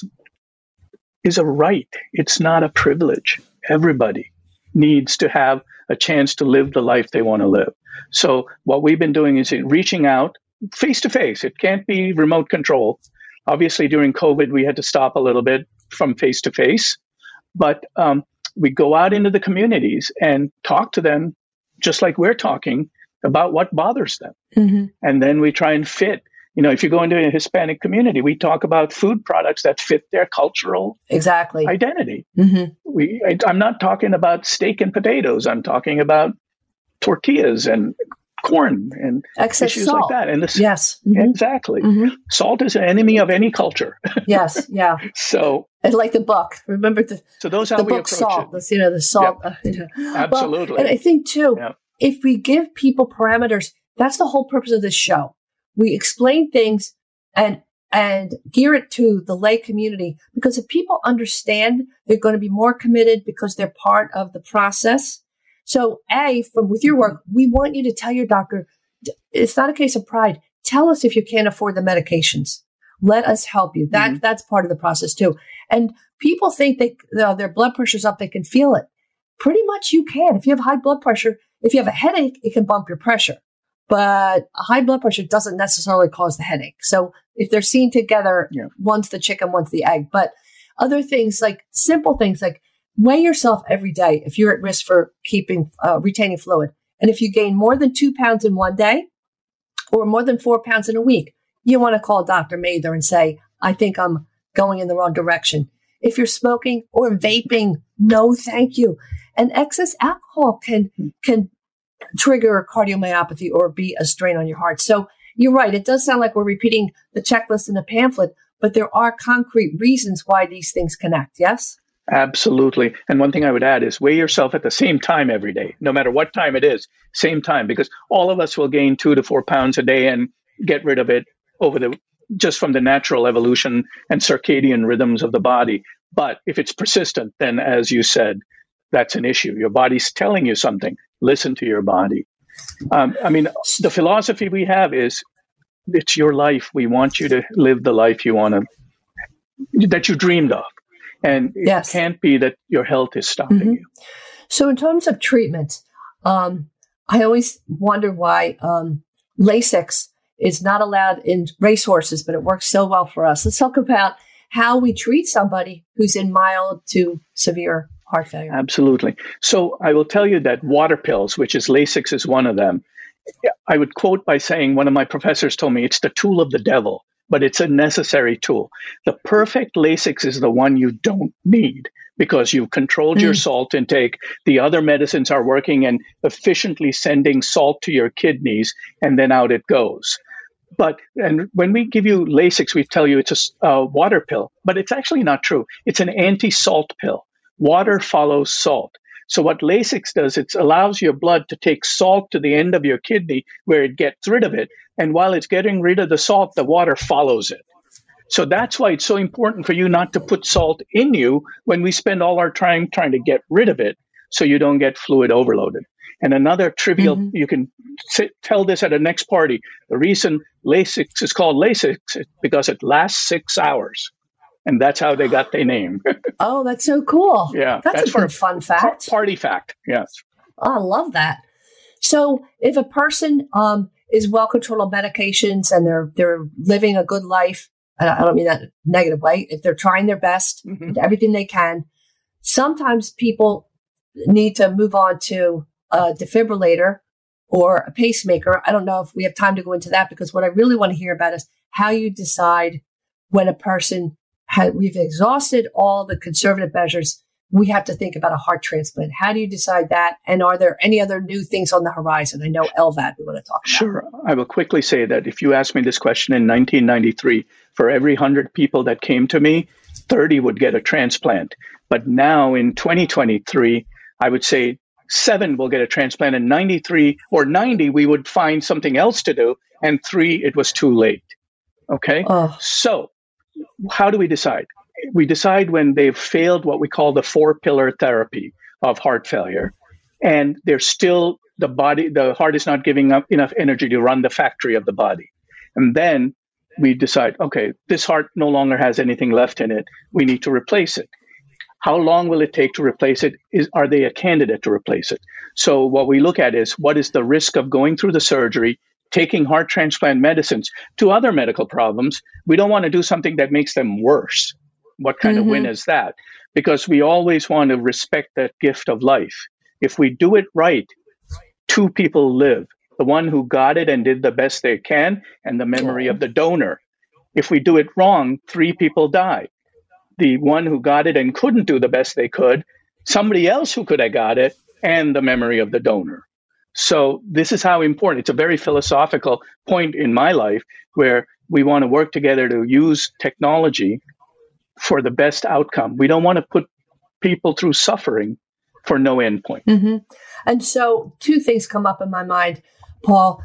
is a right. It's not a privilege. Everybody needs to have a chance to live the life they want to live. So what we've been doing is reaching out face to face. It can't be remote control. Obviously, during COVID, we had to stop a little bit from face to face, but um, we go out into the communities and talk to them just like we're talking about what bothers them. Mm-hmm. And then we try and fit. You know, if you go into a Hispanic community, we talk about food products that fit their cultural
exactly
identity.
Mm-hmm.
We, I, I'm not talking about steak and potatoes. I'm talking about tortillas and corn and
excess
issues
salt.
like that. And this,
yes,
mm-hmm. exactly. Mm-hmm. Salt is an enemy of any culture.
Yes, yeah.
So,
and like the book. Remember the
so those how
the
we
book
approach
salt.
it.
The, you know, the salt.
Yep.
Uh, you know.
Absolutely.
Well, and I think too,
yep.
if we give people parameters, that's the whole purpose of this show. We explain things and and gear it to the lay community, because if people understand, they're going to be more committed because they're part of the process. So, A, from with your work, we want you to tell your doctor, it's not a case of pride. Tell us if you can't afford the medications. Let us help you. That mm-hmm. that's part of the process too. And people think they uh, their blood pressure's up, they can feel it. Pretty much you can. If you have high blood pressure, if you have a headache, it can bump your pressure. But high blood pressure doesn't necessarily cause the headache. So if they're seen together, yeah. one's the chicken, one's the egg. But other things like simple things like weigh yourself every day if you're at risk for keeping uh, retaining fluid. And if you gain more than two pounds in one day or more than four pounds in a week, you want to call Doctor Mather and say, I think I'm going in the wrong direction. If you're smoking or vaping, no, thank you. And excess alcohol can can trigger cardiomyopathy or be a strain on your heart. So you're right. It does sound like we're repeating the checklist in the pamphlet, but there are concrete reasons why these things connect. Yes?
Absolutely. And one thing I would add is weigh yourself at the same time every day, no matter what time it is, same time, because all of us will gain two to four pounds a day and get rid of it over the just from the natural evolution and circadian rhythms of the body. But if it's persistent, then as you said, that's an issue. Your body's telling you something. Listen to your body. Um, I mean, the philosophy we have is it's your life. We want you to live the life you want to, that you dreamed of. And it
yes.
can't be that your health is stopping mm-hmm. you.
So in terms of treatment, um, I always wonder why um, Lasix is not allowed in racehorses, but it works so well for us. Let's talk about how we treat somebody who's in mild to severe heart failure.
Absolutely. So I will tell you that water pills, which is Lasix, is one of them. I would quote by saying one of my professors told me it's the tool of the devil, but it's a necessary tool. The perfect Lasix is the one you don't need because you've controlled mm. your salt intake. The other medicines are working and efficiently sending salt to your kidneys, and then out it goes. But and when we give you Lasix, we tell you it's a uh, water pill, but it's actually not true. It's an anti-salt pill. Water follows salt. So what Lasix does, it allows your blood to take salt to the end of your kidney where it gets rid of it. And while it's getting rid of the salt, the water follows it. So that's why it's so important for you not to put salt in you when we spend all our time trying to get rid of it so you don't get fluid overloaded. And another trivial, mm-hmm. you can sit, tell this at a next party. The reason Lasix is called Lasix is because it lasts six hours. And that's how they got their name.
Oh, that's so cool.
Yeah.
That's, that's a good
a
fun fact.
Party fact, yes.
Oh, I love that. So if a person um, is well-controlled on medications and they're they're living a good life, I don't mean that in a negative way, if they're trying their best, mm-hmm. everything they can, sometimes people need to move on to a defibrillator or a pacemaker. I don't know if we have time to go into that because what I really want to hear about is how you decide when a person has, we've exhausted all the conservative measures, we have to think about a heart transplant. How do you decide that? And are there any other new things on the horizon? I know L V A D we want to talk about.
Sure. I will quickly say that if you asked me this question in nineteen ninety-three, for every one hundred people that came to me, thirty would get a transplant. But now in twenty twenty-three, I would say seven will get a transplant, and ninety-three or ninety, we would find something else to do, and three, it was too late. Okay? Oh. So how do we decide? We decide when they've failed what we call the four-pillar therapy of heart failure, and they're still, the body, the heart is not giving up enough energy to run the factory of the body. And then we decide, okay, this heart no longer has anything left in it. We need to replace it. How long will it take to replace it? Is, are they a candidate to replace it? So what we look at is what is the risk of going through the surgery, taking heart transplant medicines to other medical problems. We don't want to do something that makes them worse. What kind mm-hmm. of win is that? Because we always want to respect that gift of life. If we do it right, two people live. The one who got it and did the best they can, and the memory yeah. of the donor. If we do it wrong, three people die. The one who got it and couldn't do the best they could, somebody else who could have got it, and the memory of the donor. So this is how important. It's a very philosophical point in my life where we want to work together to use technology for the best outcome. We don't want to put people through suffering for no endpoint.
Mm-hmm. And so two things come up in my mind, Paul.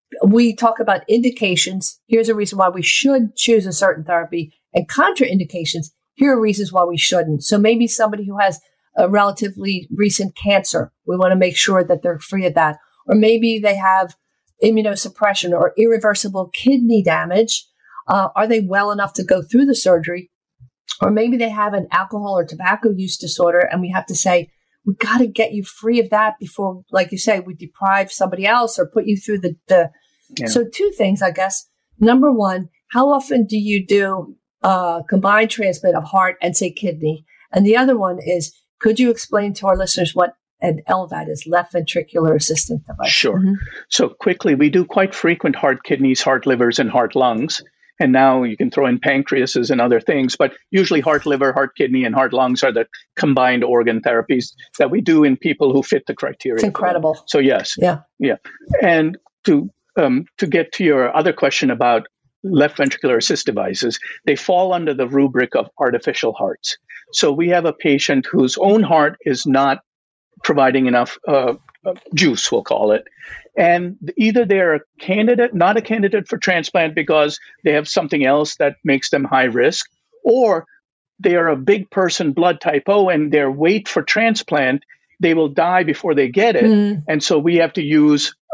We talk about indications. Here's a reason why we should choose a certain therapy, and contraindications. Here are reasons why we shouldn't. So maybe somebody who has a relatively recent cancer, we want to make sure that they're free of that. Or maybe they have immunosuppression or irreversible kidney damage. Uh, are they well enough to go through the surgery? Or maybe they have an alcohol or tobacco use disorder, and we have to say, we got to get you free of that before, like you say, we deprive somebody else or put you through the, the yeah. So two things, I guess. Number one, how often do you do a combined transplant of heart and, say, kidney? And the other one is, could you explain to our listeners what an L V A D is, left ventricular assistance device?
Sure.
Mm-hmm.
So quickly, we do quite frequent heart kidneys, heart livers, and heart lungs. And now you can throw in pancreases and other things, but usually heart, liver, heart, kidney, and heart, lungs are the combined organ therapies that we do in people who fit the criteria.
It's incredible.
So yes.
Yeah.
Yeah. And to um, to get to your other question about left ventricular assist devices, they fall under the rubric of artificial hearts. So we have a patient whose own heart is not providing enough uh, juice, we'll call it. And either they're a candidate, not a candidate for transplant because they have something else that makes them high risk, or they are a big person, blood type O, and their wait for transplant, they will die before they get it. Mm. And so we have to use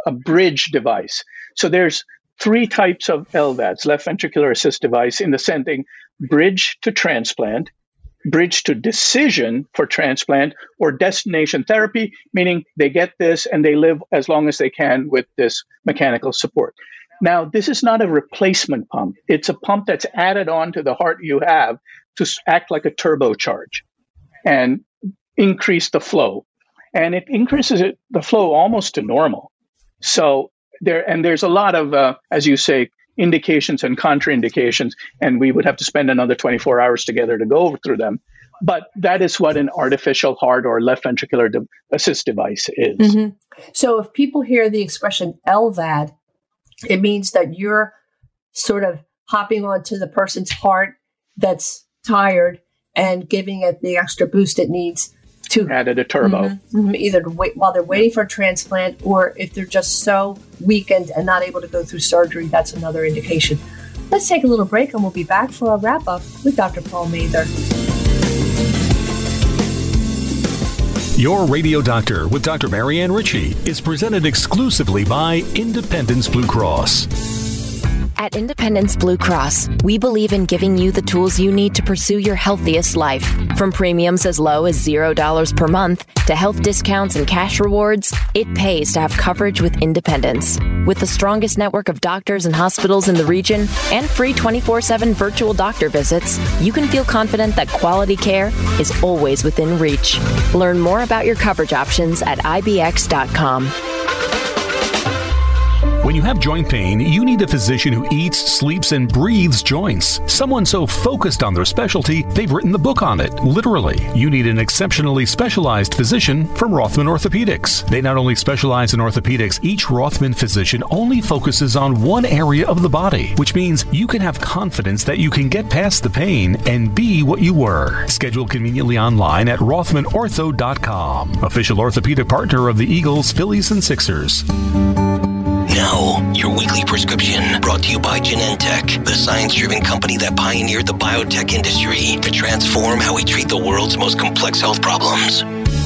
a bridge device. So there's three types of L V A Ds, left ventricular assist device, in the sending bridge to transplant, bridge to decision for transplant, or destination therapy, meaning they get this and they live as long as they can with this mechanical support. Now, this is not a replacement pump. It's a pump that's added on to the heart you have to act like a turbocharge and increase the flow. And it increases it, the flow almost to normal. So there, and there's a lot of, uh, as you say, indications and contraindications, and we would have to spend another twenty-four hours together to go through them. But that is what an artificial heart or left ventricular de- assist device is.
Mm-hmm. So if people hear the expression L V A D, it means that you're sort of hopping onto the person's heart that's tired and giving it the extra boost it needs to
added a turbo,
mm-hmm, mm-hmm, either to wait while they're waiting for a transplant, or if they're just so weakened and not able to go through surgery, that's another indication. Let's take a little break and we'll be back for a wrap up with Doctor Paul Mather.
Your Radio Doctor with Doctor Marianne Ritchie is presented exclusively by Independence Blue Cross.
At Independence Blue Cross, we believe in giving you the tools you need to pursue your healthiest life. From premiums as low as zero dollars per month to health discounts and cash rewards, it pays to have coverage with Independence. With the strongest network of doctors and hospitals in the region and free twenty-four seven virtual doctor visits, you can feel confident that quality care is always within reach. Learn more about your coverage options at I B X dot com.
When you have joint pain, you need a physician who eats, sleeps, and breathes joints. Someone so focused on their specialty, they've written the book on it, literally. You need an exceptionally specialized physician from Rothman Orthopedics. They not only specialize in orthopedics, each Rothman physician only focuses on one area of the body, which means you can have confidence that you can get past the pain and be what you were. Schedule conveniently online at rothman ortho dot com. Official orthopedic partner of the Eagles, Phillies, and Sixers.
Now, your weekly prescription brought to you by Genentech, the science-driven company that pioneered the biotech industry to transform how we treat the world's most complex health problems.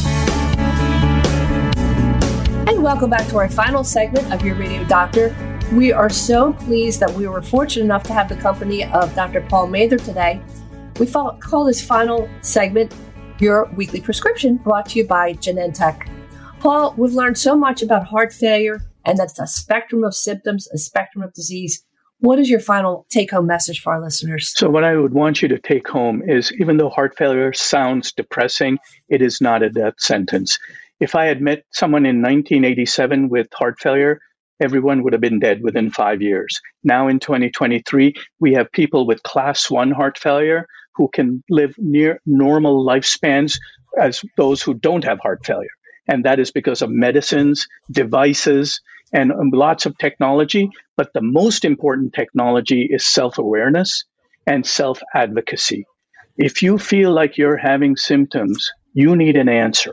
And welcome back to our final segment of Your Radio Doctor. We are so pleased that we were fortunate enough to have the company of Doctor Paul Mather today. We call this final segment Your Weekly Prescription, brought to you by Genentech. Paul, we've learned so much about heart failure, and that's a spectrum of symptoms, a spectrum of disease. What is your final take-home message for our listeners?
So what I would want you to take home is, even though heart failure sounds depressing, it is not a death sentence. If I had met someone in nineteen eighty-seven with heart failure, everyone would have been dead within five years. Now in twenty twenty-three, we have people with class one heart failure who can live near normal lifespans as those who don't have heart failure. And that is because of medicines, devices, and lots of technology. But the most important technology is self-awareness and self-advocacy. If you feel like you're having symptoms, you need an answer.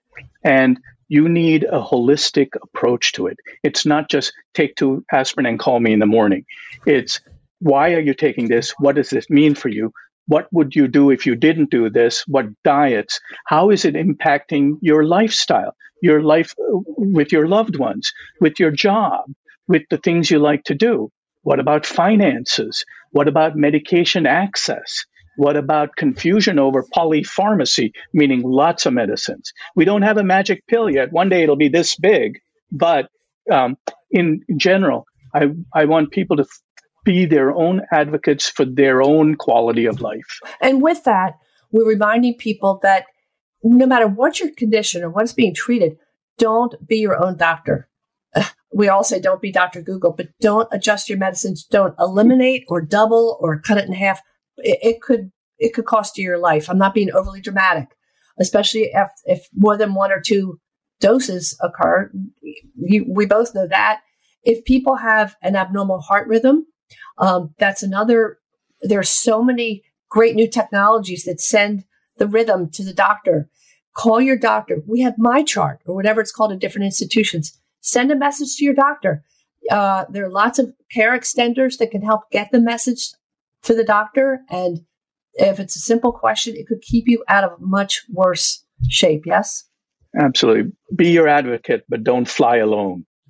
And you need a holistic approach to it. It's not just take two aspirin and call me in the morning. It's, why are you taking this? What does this mean for you? What would you do if you didn't do this? What diets? How is it impacting your lifestyle, your life with your loved ones, with your job, with the things you like to do? What about finances? What about medication access? What about confusion over polypharmacy, meaning lots of medicines? We don't have a magic pill yet. One day it'll be this big. But um, in general, I, I want people to be their own advocates for their own quality of life.
And with that, we're reminding people that no matter what your condition or what's being treated, don't be your own doctor. We all say don't be Doctor Google, but don't adjust your medicines. Don't eliminate or double or cut it in half. It, it could it could cost you your life. I'm not being overly dramatic, especially if, if more than one or two doses occur. You, we both know that. If people have an abnormal heart rhythm, Um, that's another, there's so many great new technologies that send the rhythm to the doctor. Call your doctor. We have MyChart or whatever it's called in different institutions. Send a message to your doctor. Uh, there are lots of care extenders that can help get the message to the doctor. And if it's a simple question, it could keep you out of much worse shape. Yes?
Absolutely. Be your advocate, but don't fly alone.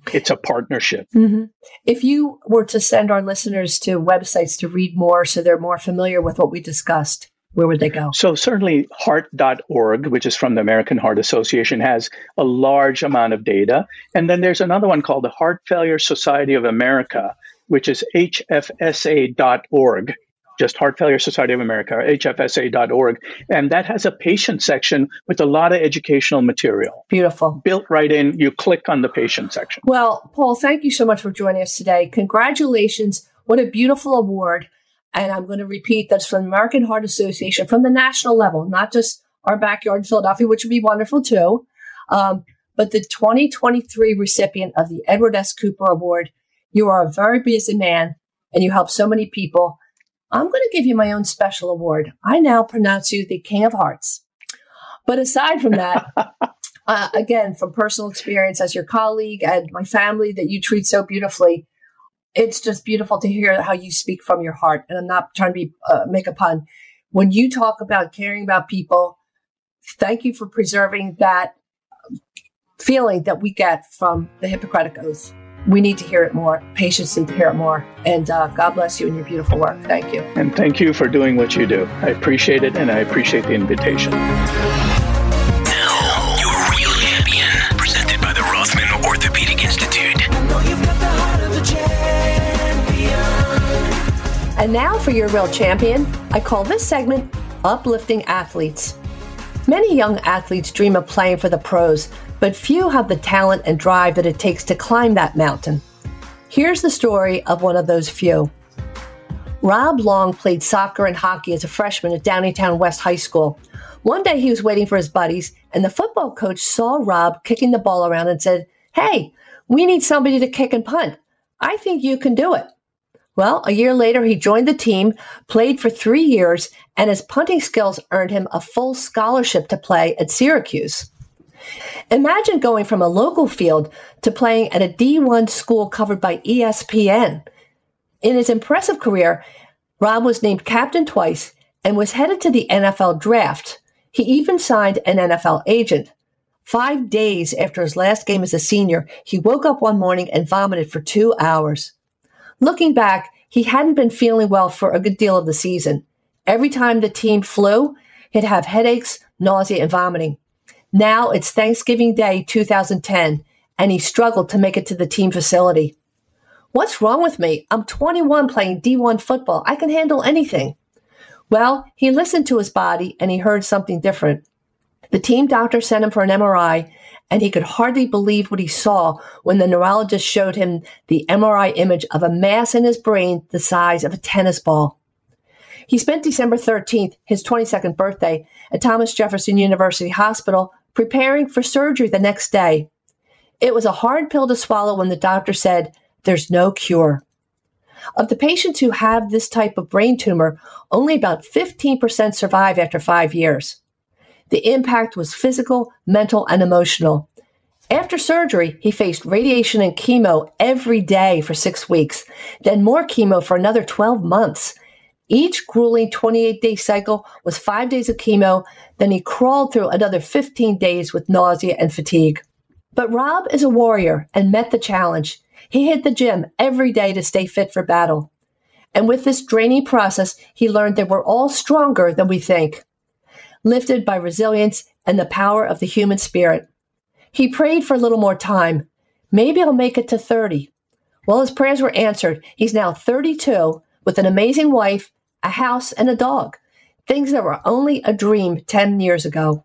It's a partnership.
Mm-hmm. If you were to send our listeners to websites to read more so they're more familiar with what we discussed, where would they go?
So certainly heart dot org, which is from the American Heart Association, has a large amount of data. And then there's another one called the Heart Failure Society of America, which is H F S A dot org. Just Heart Failure Society of America, H F S A dot org. And that has a patient section with a lot of educational material.
Beautiful.
Built right in. You click on the patient section.
Well, Paul, thank you so much for joining us today. Congratulations. What a beautiful award. And I'm going to repeat that's from the American Heart Association, from the national level, not just our backyard in Philadelphia, which would be wonderful too, um, but the twenty twenty-three recipient of the Edward S. Cooper Award. You are a very busy man, and you help so many people. I'm going to give you my own special award. I now pronounce you the King of Hearts. But aside from that, uh, again, from personal experience as your colleague and my family that you treat so beautifully, it's just beautiful to hear how you speak from your heart. And I'm not trying to be uh, make a pun. When you talk about caring about people, thank you for preserving that feeling that we get from the Hippocratic Oath. We need to hear it more. Patients need to hear it more. And uh, God bless you and your beautiful work. Thank you.
And thank you for doing what you do. I appreciate it, and I appreciate the invitation.
Now, your real champion, presented by the Rothman Orthopedic Institute.
And now for your real champion, I call this segment Uplifting Athletes. Many young athletes dream of playing for the pros, but few have the talent and drive that it takes to climb that mountain. Here's the story of one of those few. Rob Long played soccer and hockey as a freshman at Downingtown West High School. One day he was waiting for his buddies, and the football coach saw Rob kicking the ball around and said, "Hey, we need somebody to kick and punt. I think you can do it." Well, a year later, he joined the team, played for three years, and his punting skills earned him a full scholarship to play at Syracuse. Imagine going from a local field to playing at a D one school covered by E S P N. In his impressive career, Rob was named captain twice and was headed to the N F L draft. He even signed an N F L agent. Five days after his last game as a senior, he woke up one morning and vomited for two hours. Looking back, he hadn't been feeling well for a good deal of the season. Every time the team flew, he'd have headaches, nausea, and vomiting. Now it's Thanksgiving Day two thousand ten, and he struggled to make it to the team facility. "What's wrong with me? I'm twenty-one playing D one football. I can handle anything." Well, he listened to his body, and he heard something different. The team doctor sent him for an M R I, and he could hardly believe what he saw when the neurologist showed him the M R I image of a mass in his brain the size of a tennis ball. He spent December thirteenth, his twenty-second birthday, at Thomas Jefferson University Hospital, preparing for surgery the next day. It was a hard pill to swallow when the doctor said, "There's no cure." Of the patients who have this type of brain tumor, only about fifteen percent survive after five years. The impact was physical, mental, and emotional. After surgery, he faced radiation and chemo every day for six weeks, then more chemo for another twelve months. Each grueling twenty-eight day cycle was five days of chemo, then he crawled through another fifteen days with nausea and fatigue. But Rob is a warrior and met the challenge. He hit the gym every day to stay fit for battle. And with this draining process, he learned that we're all stronger than we think, lifted by resilience and the power of the human spirit. He prayed for a little more time. Maybe I'll make it to thirty. Well, his prayers were answered. He's now thirty-two with an amazing wife, a house, and a dog, things that were only a dream ten years ago.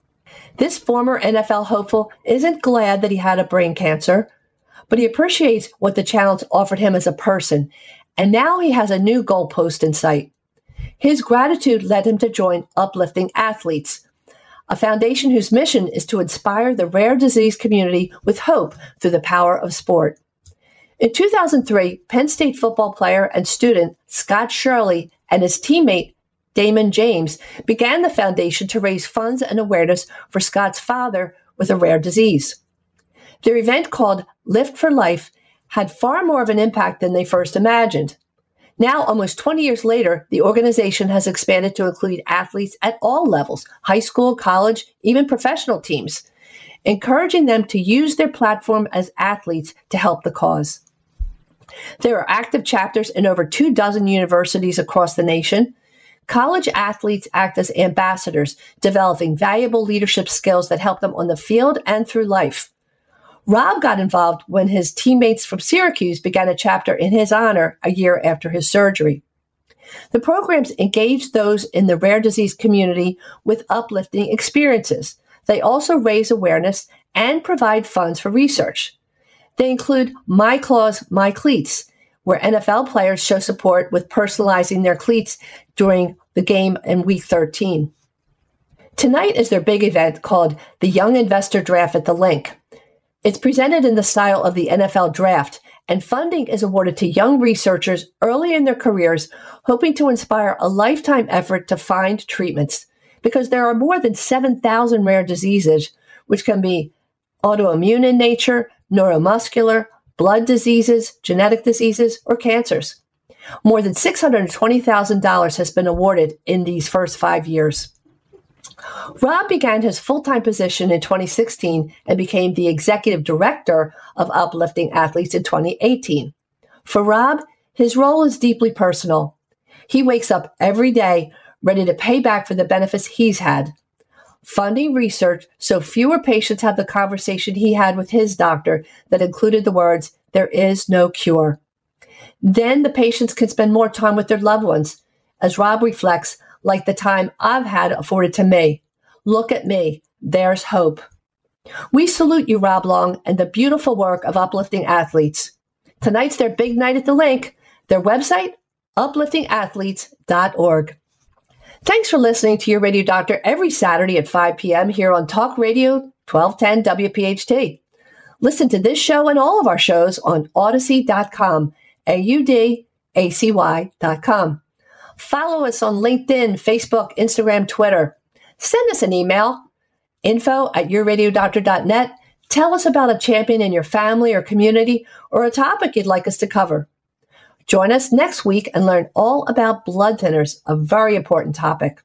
This former N F L hopeful isn't glad that he had a brain cancer, but he appreciates what the challenge offered him as a person, and now he has a new goalpost in sight. His gratitude led him to join Uplifting Athletes, a foundation whose mission is to inspire the rare disease community with hope through the power of sport. In two thousand three, Penn State football player and student Scott Shirley and his teammate Damon James began the foundation to raise funds and awareness for Scott's father with a rare disease. Their event, called Lift for Life, had far more of an impact than they first imagined. Now, almost twenty years later, the organization has expanded to include athletes at all levels, high school, college, even professional teams. encouraging them to use their platform as athletes to help the cause. There are active chapters in over two dozen universities across the nation. College athletes act as ambassadors, developing valuable leadership skills that help them on the field and through life. Rob got involved when his teammates from Syracuse began a chapter in his honor a year after his surgery. The programs engage those in the rare disease community with uplifting experiences. They also raise awareness and provide funds for research. They include My Claws, My Cleats, where N F L players show support with personalizing their cleats during the game in Week thirteen. Tonight is their big event called the Young Investor Draft at the Link. It's presented in the style of the N F L Draft, and funding is awarded to young researchers early in their careers, hoping to inspire a lifetime effort to find treatments, because there are more than seven thousand rare diseases, which can be autoimmune in nature, neuromuscular, blood diseases, genetic diseases, or cancers. More than six hundred twenty thousand dollars has been awarded in these first five years. Rob began his full-time position in twenty sixteen and became the executive director of Uplifting Athletes in twenty eighteen. For Rob, his role is deeply personal. He wakes up every day ready to pay back for the benefits he's had, funding research so fewer patients have the conversation he had with his doctor that included the words, "There is no cure." Then the patients can spend more time with their loved ones, as Rob reflects, like the time I've had afforded to me. Look at me. There's hope. We salute you, Rob Long, and the beautiful work of Uplifting Athletes. Tonight's their big night at the Link. Their website, uplifting athletes dot org. Thanks for listening to Your Radio Doctor every Saturday at five p.m. here on Talk Radio twelve ten W P H T. Listen to this show and all of our shows on Audacy dot com, A U D A C Y dot com. Follow us on LinkedIn, Facebook, Instagram, Twitter. Send us an email, info at your radio doctor dot net. Tell us about a champion in your family or community or a topic you'd like us to cover. Join us next week and learn all about blood thinners, a very important topic.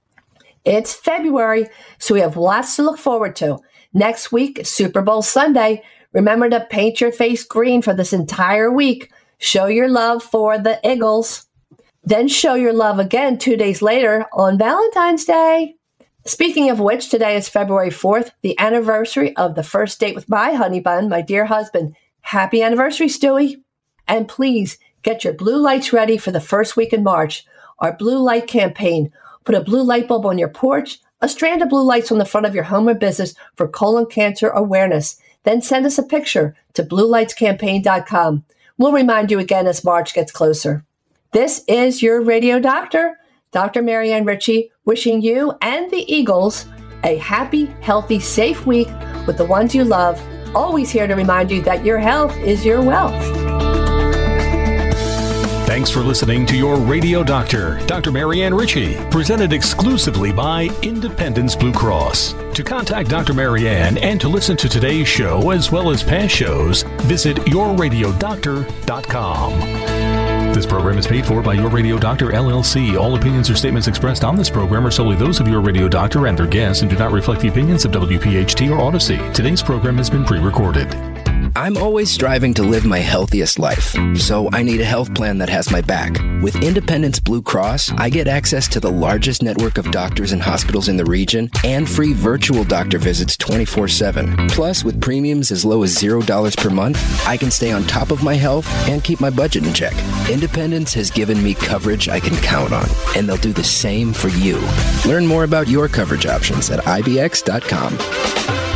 It's February, so we have lots to look forward to. Next week, Super Bowl Sunday. Remember to paint your face green for this entire week. Show your love for the Eagles. Then show your love again two days later on Valentine's Day. Speaking of which, today is February fourth, the anniversary of the first date with my honey bun, my dear husband. Happy anniversary, Stewie. And please get your blue lights ready for the first week in March. Our blue light campaign. Put a blue light bulb on your porch, a strand of blue lights on the front of your home or business for colon cancer awareness. Then send us a picture to blue lights campaign dot com. We'll remind you again as March gets closer. This is your radio doctor, Doctor Marianne Ritchie, wishing you and the Eagles a happy, healthy, safe week with the ones you love. Always here to remind you that your health is your wealth.
Thanks for listening to Your Radio Doctor, Doctor Marianne Ritchie, presented exclusively by Independence Blue Cross. To contact Doctor Marianne and to listen to today's show as well as past shows, visit your radio doctor dot com. This program is paid for by Your Radio Doctor, L L C. All opinions or statements expressed on this program are solely those of Your Radio Doctor and their guests and do not reflect the opinions of W P H T or Odyssey. Today's program has been pre-recorded.
I'm always striving to live my healthiest life, so I need a health plan that has my back. With Independence Blue Cross, I get access to the largest network of doctors and hospitals in the region and free virtual doctor visits twenty-four seven. Plus, with premiums as low as zero dollars per month, I can stay on top of my health and keep my budget in check. Independence has given me coverage I can count on, and they'll do the same for you. Learn more about your coverage options at I B X dot com.